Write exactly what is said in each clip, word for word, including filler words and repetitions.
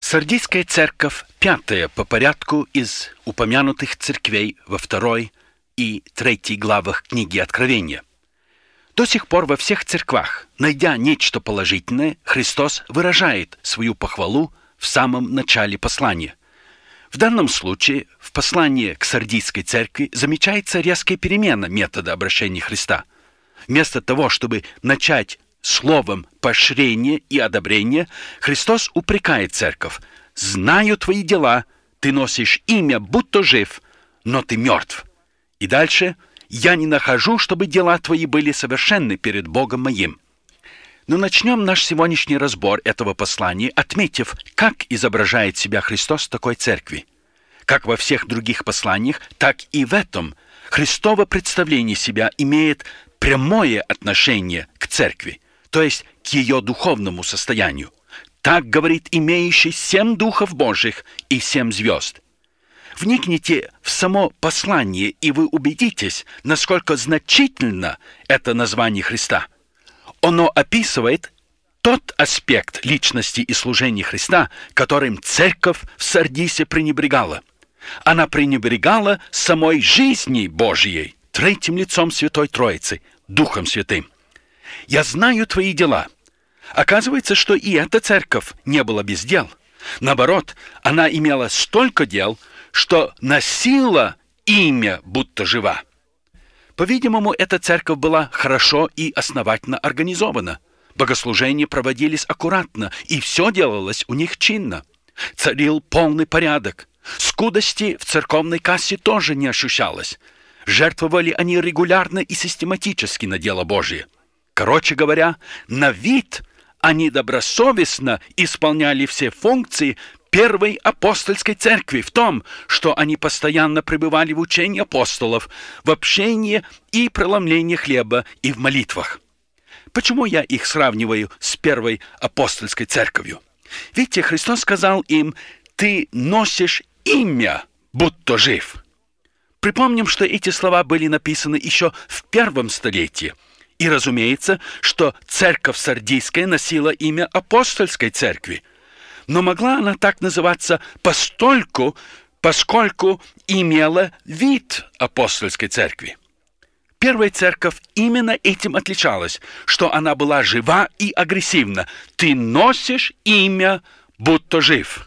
Сардийская церковь пятая по порядку из упомянутых церквей во второй и третьей главах книги Откровения. До сих пор во всех церквах, найдя нечто положительное, Христос выражает свою похвалу в самом начале послания. В данном случае в послании к Сардийской церкви замечается резкая перемена метода обращения Христа. Вместо того, чтобы начать словом поощрения и одобрения, Христос упрекает церковь: «Знаю твои дела, ты носишь имя, будто жив, но ты мертв». И дальше: «Я не нахожу, чтобы дела твои были совершенны перед Богом моим». Но начнем наш сегодняшний разбор этого послания, отметив, как изображает себя Христос в такой церкви. Как во всех других посланиях, так и в этом Христово представление себя имеет прямое отношение к церкви, то есть к ее духовному состоянию. Так говорит имеющий семь духов Божьих и семь звезд. Вникните в само послание, и вы убедитесь, насколько значительно это название Христа. Оно описывает тот аспект личности и служения Христа, которым церковь в Сардисе пренебрегала. Она пренебрегала самой жизни Божьей, третьим лицом Святой Троицы, Духом Святым. «Я знаю твои дела». Оказывается, что и эта церковь не была без дел. Наоборот, она имела столько дел, что носила имя, будто жива. По-видимому, эта церковь была хорошо и основательно организована. Богослужения проводились аккуратно, и все делалось у них чинно. Царил полный порядок. Скудости в церковной кассе тоже не ощущалось. Жертвовали они регулярно и систематически на дело Божие. Короче говоря, на вид они добросовестно исполняли все функции первой апостольской церкви в том, что они постоянно пребывали в учении апостолов, в общении и преломлении хлеба и в молитвах. Почему я их сравниваю с первой апостольской церковью? Видите, Христос сказал им: «Ты носишь имя, будто жив». Припомним, что эти слова были написаны еще в первом столетии. И разумеется, что церковь Сардийская носила имя апостольской церкви. Но могла она так называться постольку, поскольку имела вид апостольской церкви. Первая церковь именно этим отличалась, что она была жива и агрессивна. «Ты носишь имя, будто жив».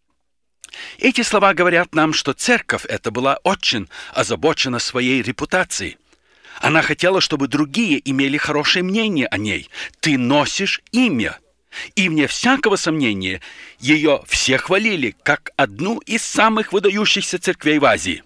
Эти слова говорят нам, что церковь эта была очень озабочена своей репутацией. Она хотела, чтобы другие имели хорошее мнение о ней. «Ты носишь имя». И вне всякого сомнения, ее все хвалили как одну из самых выдающихся церквей в Азии.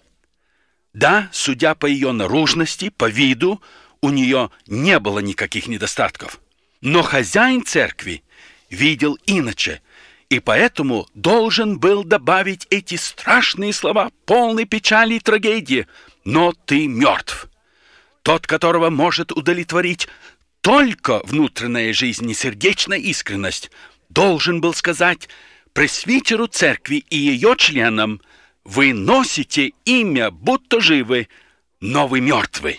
Да, судя по ее наружности, по виду, у нее не было никаких недостатков. Но хозяин церкви видел иначе, и поэтому должен был добавить эти страшные слова, полные печали и трагедии: «Но ты мертв». Тот, которого может удовлетворить только внутренняя жизнь и сердечная искренность, должен был сказать пресвитеру церкви и ее членам: «Вы носите имя, будто живы, но вы мертвы».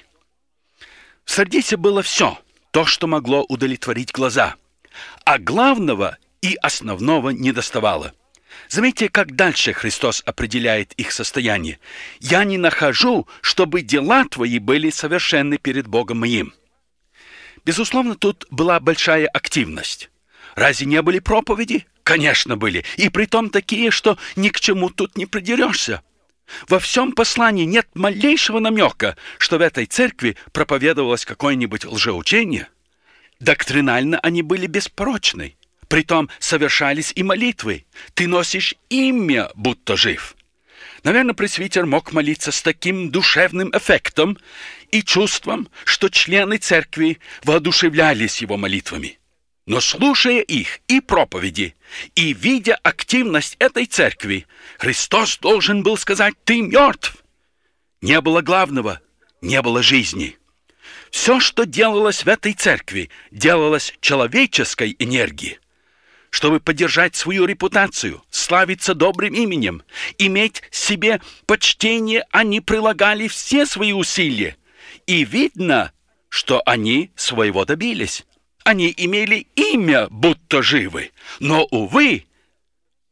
В Сардисе было все, то, что могло удовлетворить глаза, а главного и основного недоставало. Заметьте, как дальше Христос определяет их состояние: «Я не нахожу, чтобы дела твои были совершенны перед Богом моим». Безусловно, тут была большая активность. Разве не были проповеди? Конечно, были. И притом такие, что ни к чему тут не придерешься. Во всем послании нет малейшего намека, что в этой церкви проповедовалось какое-нибудь лжеучение. Доктринально они были беспорочны. Притом совершались и молитвы. «Ты носишь имя, будто жив». Наверное, пресвитер мог молиться с таким душевным эффектом и чувством, что члены церкви воодушевлялись его молитвами. Но слушая их и проповеди, и видя активность этой церкви, Христос должен был сказать: «Ты мертв». Не было главного, не было жизни. Все, что делалось в этой церкви, делалось человеческой энергией. Чтобы поддержать свою репутацию, славиться добрым именем, иметь себе почтение, они прилагали все свои усилия. И видно, что они своего добились. Они имели имя, будто живы. Но, увы,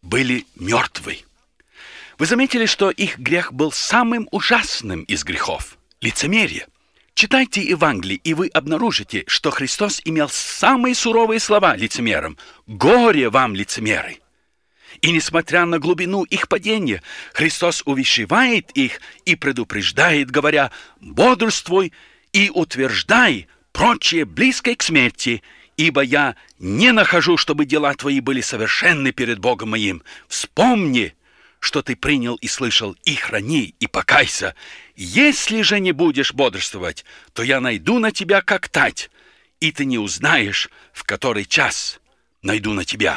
были мертвы. Вы заметили, что их грех был самым ужасным из грехов – лицемерие. Читайте Евангелие, и вы обнаружите, что Христос имел самые суровые слова лицемерам: «Горе вам, лицемеры!» И несмотря на глубину их падения, Христос увещевает их и предупреждает, говоря: «Бодрствуй и утверждай прочее близкое к смерти, ибо я не нахожу, чтобы дела твои были совершенны перед Богом моим. Вспомни, что ты принял и слышал, и храни, и покайся. Если же не будешь бодрствовать, то я найду на тебя как тать, и ты не узнаешь, в который час найду на тебя».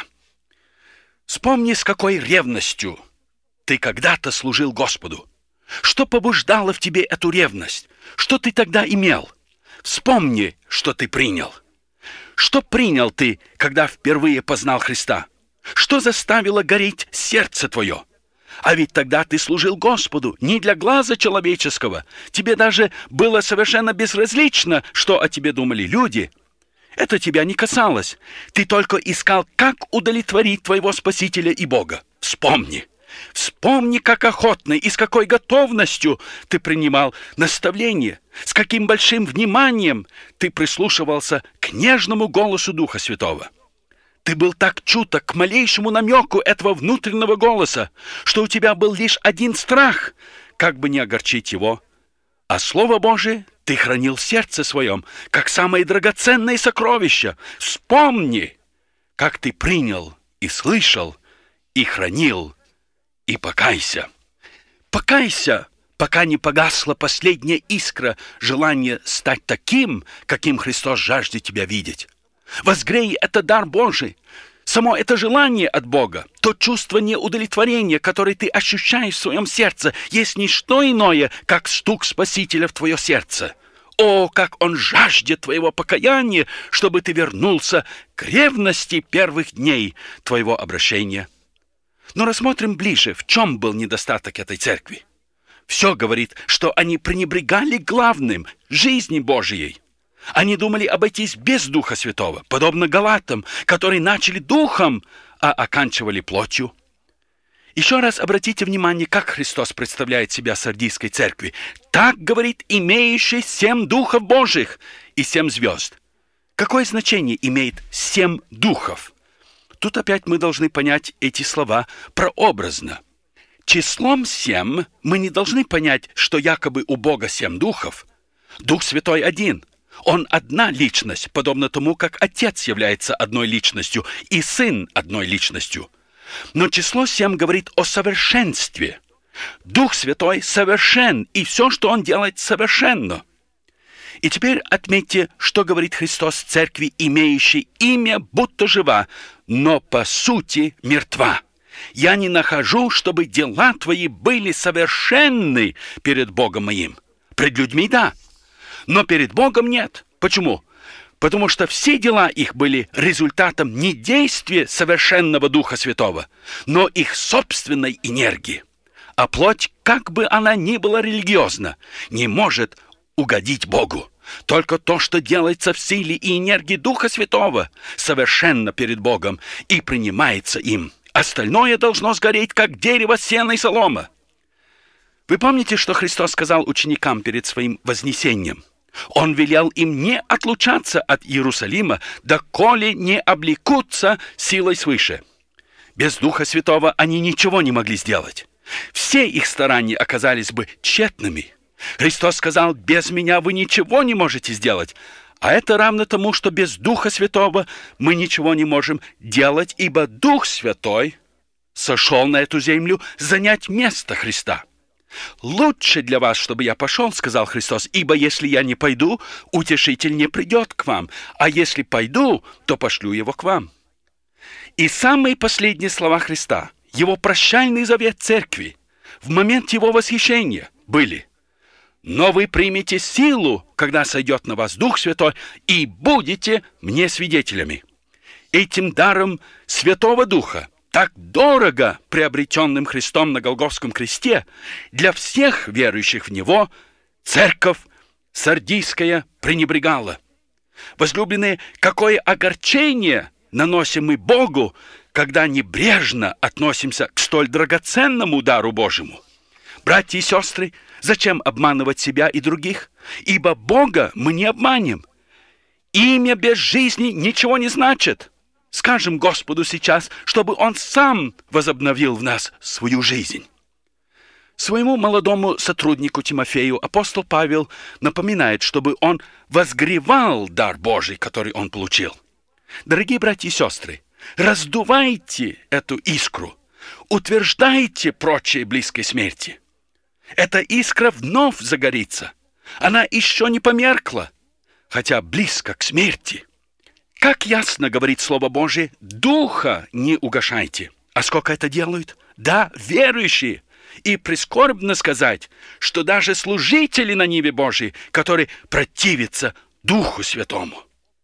Вспомни, с какой ревностью ты когда-то служил Господу. Что побуждало в тебе эту ревность? Что ты тогда имел? Вспомни, что ты принял. Что принял ты, когда впервые познал Христа? Что заставило гореть сердце твое? А ведь тогда ты служил Господу не для глаза человеческого. Тебе даже было совершенно безразлично, что о тебе думали люди. Это тебя не касалось. Ты только искал, как удовлетворить твоего Спасителя и Бога. Вспомни. Вспомни, как охотно и с какой готовностью ты принимал наставление, с каким большим вниманием ты прислушивался к нежному голосу Духа Святого. Ты был так чуток к малейшему намеку этого внутреннего голоса, что у тебя был лишь один страх, как бы не огорчить его. А Слово Божие ты хранил в сердце своем, как самое драгоценное сокровище. Вспомни, как ты принял и слышал, и хранил, и покайся. Покайся, пока не погасла последняя искра желания стать таким, каким Христос жаждет тебя видеть. Возгрей это дар Божий, само это желание от Бога, то чувство неудовлетворения, которое ты ощущаешь в своем сердце, есть не что иное, как стук Спасителя в твое сердце. О, как Он жаждет твоего покаяния, чтобы ты вернулся к ревности первых дней твоего обращения. Но рассмотрим ближе, в чем был недостаток этой церкви. Все говорит, что они пренебрегали главным – жизни Божией. Они думали обойтись без Духа Святого, подобно галатам, которые начали духом, а оканчивали плотью. Еще раз обратите внимание, как Христос представляет себя Сардийской церкви. Так говорит имеющий семь духов Божьих и семь звезд. Какое значение имеет семь духов? Тут опять мы должны понять эти слова прообразно. Числом семь мы не должны понять, что якобы у Бога семь духов. Дух Святой один. Он одна личность, подобно тому, как Отец является одной личностью и Сын одной личностью. Но число семь говорит о совершенстве. Дух Святой совершен, и все, что Он делает, совершенно. И теперь отметьте, что говорит Христос церкви, имеющей имя, будто жива, но по сути мертва. «Я не нахожу, чтобы дела твои были совершенны перед Богом моим». Пред людьми – да, но перед Богом нет. Почему? Потому что все дела их были результатом не действия совершенного Духа Святого, но их собственной энергии. А плоть, как бы она ни была религиозна, не может угодить Богу. Только то, что делается в силе и энергии Духа Святого, совершенно перед Богом и принимается им. Остальное должно сгореть, как дерево, сено и солома. Вы помните, что Христос сказал ученикам перед своим вознесением? Он велел им не отлучаться от Иерусалима, доколе не облекутся силой свыше. Без Духа Святого они ничего не могли сделать. Все их старания оказались бы тщетными. Христос сказал: «Без меня вы ничего не можете сделать». А это равно тому, что без Духа Святого мы ничего не можем делать, ибо Дух Святой сошел на эту землю занять место Христа. «Лучше для вас, чтобы я пошел, — сказал Христос, — ибо если я не пойду, утешитель не придет к вам, а если пойду, то пошлю его к вам». И самые последние слова Христа, его прощальный завет церкви, в момент его восхищения были: «Но вы примете силу, когда сойдет на вас Дух Святой, и будете мне свидетелями». Этим даром Святого Духа, так дорого приобретенным Христом на Голгофском кресте, для всех верующих в Него церковь Сардийская пренебрегала. Возлюбленные, какое огорчение наносим мы Богу, когда небрежно относимся к столь драгоценному дару Божьему. Братья и сестры, зачем обманывать себя и других? Ибо Бога мы не обманем. Имя без жизни ничего не значит. Скажем Господу сейчас, чтобы Он сам возобновил в нас свою жизнь. Своему молодому сотруднику Тимофею апостол Павел напоминает, чтобы он возгревал дар Божий, который он получил. Дорогие братья и сестры, раздувайте эту искру, утверждайте прочие близкой смерти. Эта искра вновь загорится. Она еще не померкла, хотя близко к смерти. Как ясно говорит Слово Божие, духа не угашайте. А сколько это делают? Да, верующие. И прискорбно сказать, что даже служители на ниве Божией, которые противятся Духу Святому.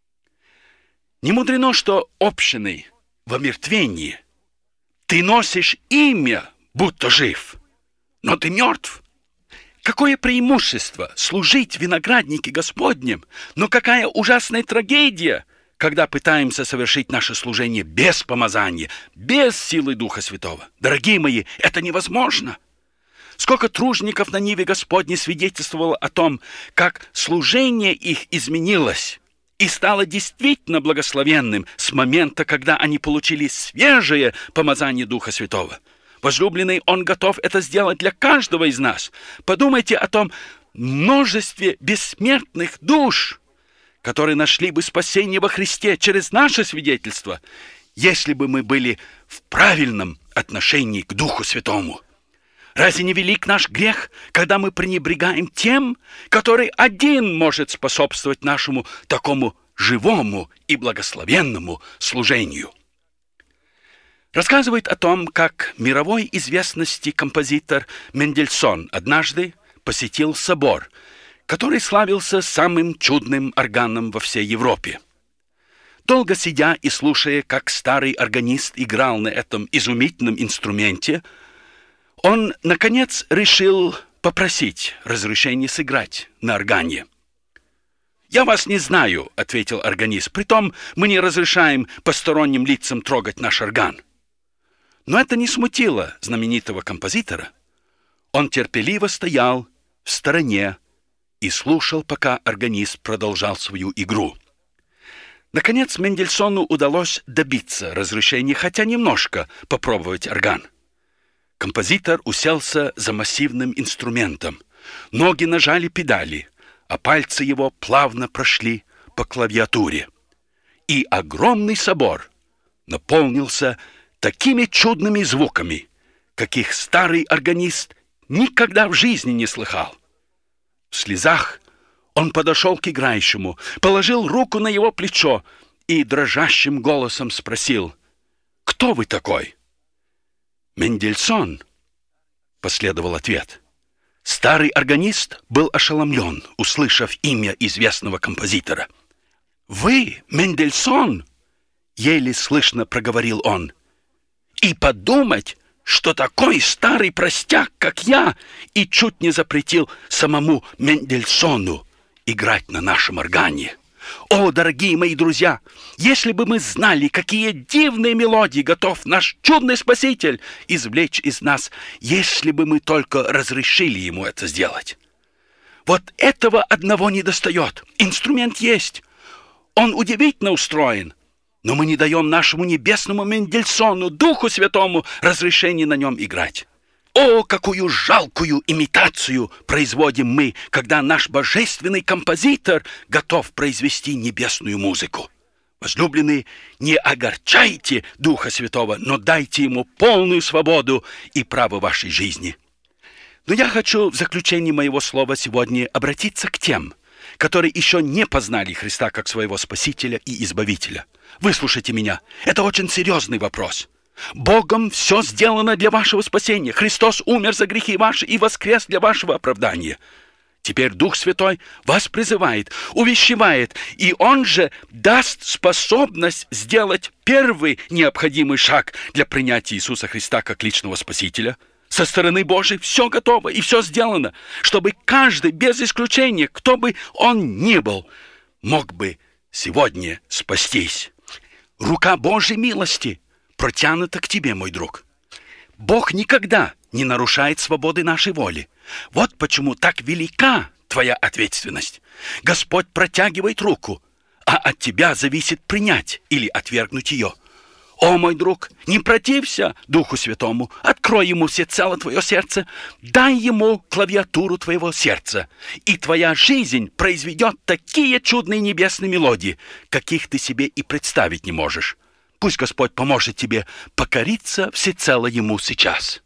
Не мудрено, что общиной в омертвении ты носишь имя, будто жив, но ты мертв. Какое преимущество служить в винограднике Господнем, но какая ужасная трагедия, когда пытаемся совершить наше служение без помазания, без силы Духа Святого. Дорогие мои, это невозможно. Сколько тружников на ниве Господней свидетельствовало о том, как служение их изменилось и стало действительно благословенным с момента, когда они получили свежее помазание Духа Святого. Возлюбленный, Он готов это сделать для каждого из нас. Подумайте о том множестве бессмертных душ, которые нашли бы спасение во Христе через наше свидетельство, если бы мы были в правильном отношении к Духу Святому. Разве не велик наш грех, когда мы пренебрегаем тем, который один может способствовать нашему такому живому и благословенному служению? Рассказывает о том, как мировой известности композитор Мендельсон однажды посетил собор, который славился самым чудным органом во всей Европе. Долго сидя и слушая, как старый органист играл на этом изумительном инструменте, он, наконец, решил попросить разрешения сыграть на органе. «Я вас не знаю», — ответил органист, «притом мы не разрешаем посторонним лицам трогать наш орган». Но это не смутило знаменитого композитора. Он терпеливо стоял в стороне и слушал, пока органист продолжал свою игру. Наконец, Мендельсону удалось добиться разрешения, хотя немножко попробовать орган. Композитор уселся за массивным инструментом. Ноги нажали педали, а пальцы его плавно прошли по клавиатуре. И огромный собор наполнился такими чудными звуками, каких старый органист никогда в жизни не слыхал. В слезах он подошел к играющему, положил руку на его плечо и дрожащим голосом спросил: «Кто вы такой?» «Мендельсон», — последовал ответ. Старый органист был ошеломлен, услышав имя известного композитора. «Вы, Мендельсон?» — еле слышно проговорил он. «И подумать, что такой старый простяк, как я, и чуть не запретил самому Мендельсону играть на нашем органе. О, дорогие мои друзья, если бы мы знали, какие дивные мелодии готов наш чудный Спаситель извлечь из нас, если бы мы только разрешили ему это сделать. Вот этого одного недостает. Инструмент есть. Он удивительно устроен. Но мы не даем нашему небесному Мендельсону, Духу Святому, разрешения на нем играть. О, какую жалкую имитацию производим мы, когда наш божественный композитор готов произвести небесную музыку. Возлюбленные, не огорчайте Духа Святого, но дайте ему полную свободу и право вашей жизни. Но я хочу в заключении моего слова сегодня обратиться к тем, которые еще не познали Христа как своего Спасителя и Избавителя. Выслушайте меня. Это очень серьезный вопрос. Богом все сделано для вашего спасения. Христос умер за грехи ваши и воскрес для вашего оправдания. Теперь Дух Святой вас призывает, увещевает, и Он же даст способность сделать первый необходимый шаг для принятия Иисуса Христа как личного Спасителя. Со стороны Божией все готово и все сделано, чтобы каждый, без исключения, кто бы он ни был, мог бы сегодня спастись. Рука Божьей милости протянута к тебе, мой друг. Бог никогда не нарушает свободы нашей воли. Вот почему так велика твоя ответственность. Господь протягивает руку, а от тебя зависит принять или отвергнуть ее. О, мой друг, не протився Духу Святому, открой ему всецело твое сердце, дай ему клавиатуру твоего сердца, и твоя жизнь произведет такие чудные небесные мелодии, каких ты себе и представить не можешь. Пусть Господь поможет тебе покориться всецело ему сейчас.